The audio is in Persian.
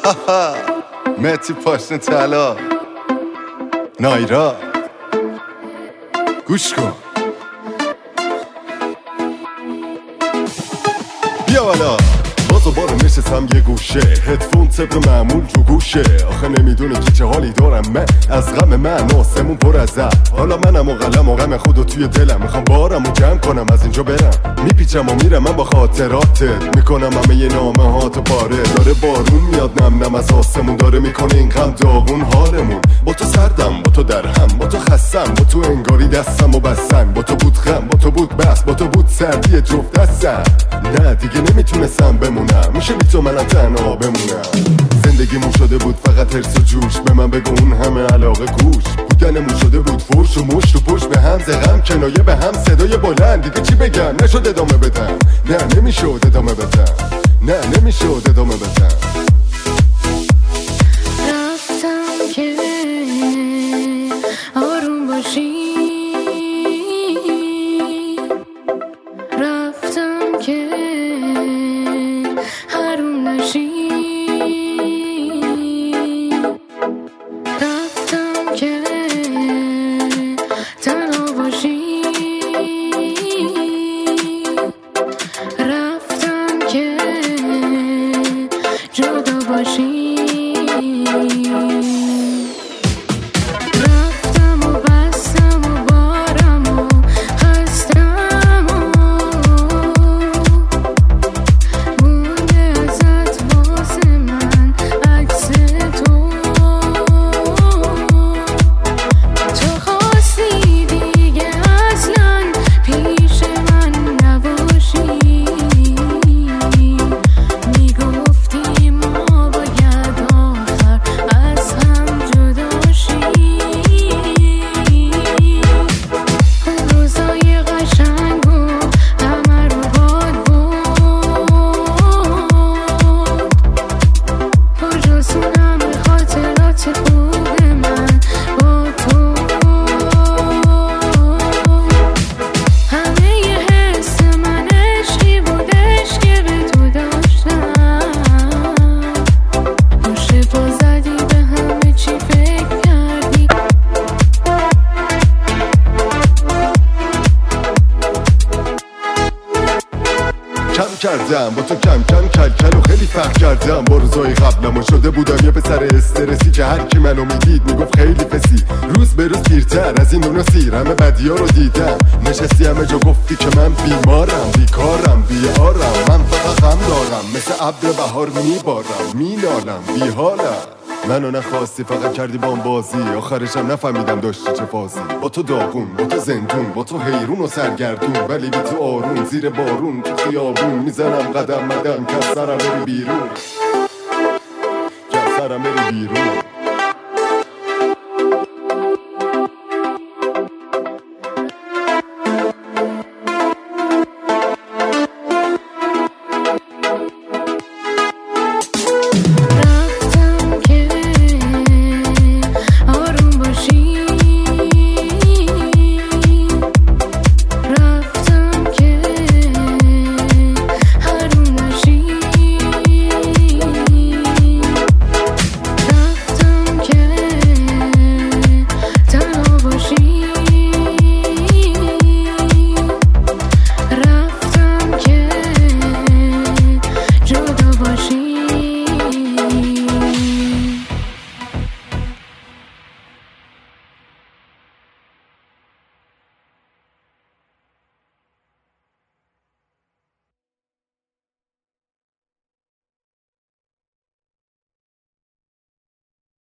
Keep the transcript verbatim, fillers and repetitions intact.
متی پاشن طلا نایرا گوش کن بیا بالا باز دوباره نشستم یه گوشه هدفون طبق معمول تو گوشه آخه نمیدونی که چه حالی دارم من از غم من آسمون پر از زهر حالا منم و قلم و غم خودو توی دلم میخوام بارم و جمع کنم از اینجا برم میپیچم و میرم من با خاطراتت میکنم همه یه نامه هاتو پاره داره بارون میاد نم نم از آسمون داره میکنه این غم داغون حالمون با تو سردم با تو در هم با تو خستم با تو انگاری دستم و بستن با تو بود غم با تو بود بس با تو بود سردی جفت دستم نه دیگه نمیتونستم بمونم میشه بی تو منم تنها بمونم زندگیمون شده بود فقط حرص و جوش به من بگو اون همه علاقه گوش بودنمون شده بود فرش و مشت و پشت به هم زغم کنایه به هم صدای بلند دیگه چی بگم نشد ادامه بدم نه نمیشد ادامه بدم نه نمیشد ادامه بدم رفتم که آروم باشی رفتم که حروم نشی رفتم که تنها باشی رفتم که جدا باشی کردم با تو کم کم کل کل و خیلی فرق کردم با روزای قبلم و شده بودم یه پسر استرسی که هر کی منو میدید میگفت خیلی فسی روز به روز پیرتر از این اونو سیر همه بدیا رو دیدم نشستی همه جا گفتی که من بیمارم بیکارم بیارم من فقط غم دارم مثل ابر بهار میبارم مینالم بیحالم منو نخواستی فقط کردی بام بازی آخرشم نفهمیدم داشتی چه فازی با تو داغون با تو زندون با تو حیرون و سرگردون ولی بی تو آروم زیر بارون تو خیابون میزنم قدم مدم که از سرم بری بیرون که از سرم بری بیرون